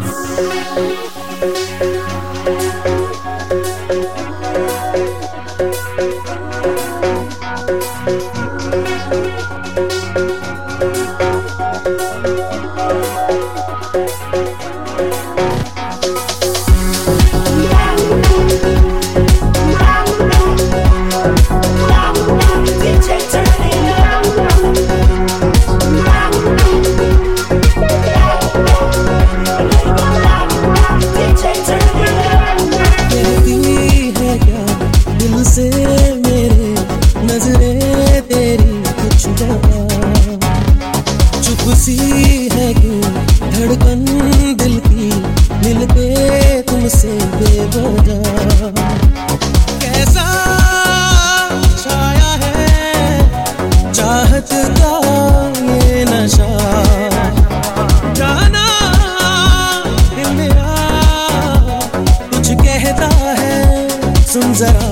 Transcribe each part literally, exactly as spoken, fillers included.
सी है क्यों धड़कन दिल की मिलके तुमसे बेवजह। कैसा छाया है चाहत का ये नशा, जाना दिल मेरा कुछ कहता है, सुन जरा।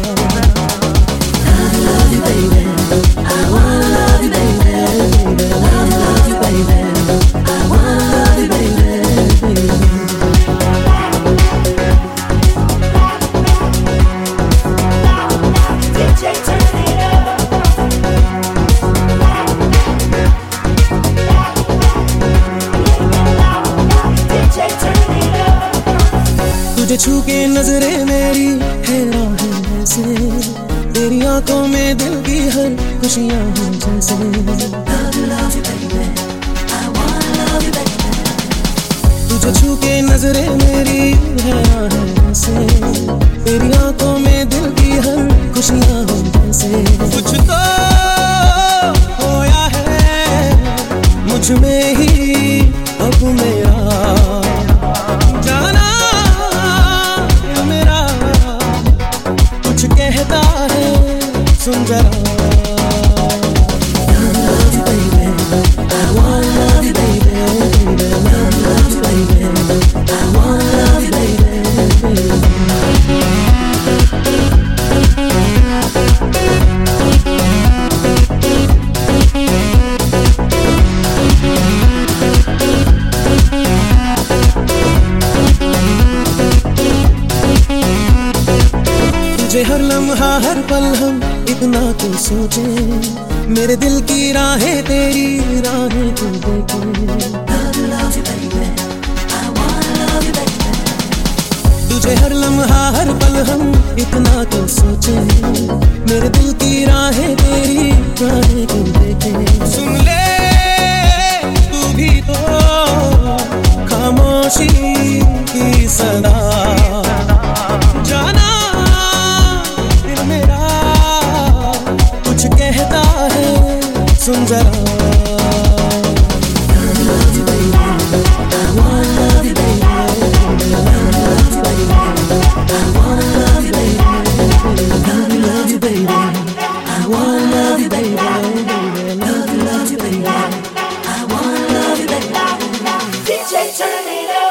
तुझे छू के नजरें मेरी हैरान है ऐसे, तेरी आंखों में दिल की हर खुशियां हो जैसे। तुझे छू के नजरें मेरी हैरान है ऐसे, तेरी आंखों में दिल की हर खुशियां हो जैसे। कुछ तो होया है मुझ में ही अब मेरा, जाना कहता है, सुन जरा। तुझे हर लम्हा हर पल हम इतना तो सोचे, मेरे दिल की राहें तेरी राहें तू देखे। तुझे हर लम्हा हर पल हम इतना तो सोचे, मेरे दिल की राहें तेरी राहें तू देखे। सुन ले तू भी तो खामोशी की सदा, जाना कुछ कहता है, सुन जरा। D J turn it up.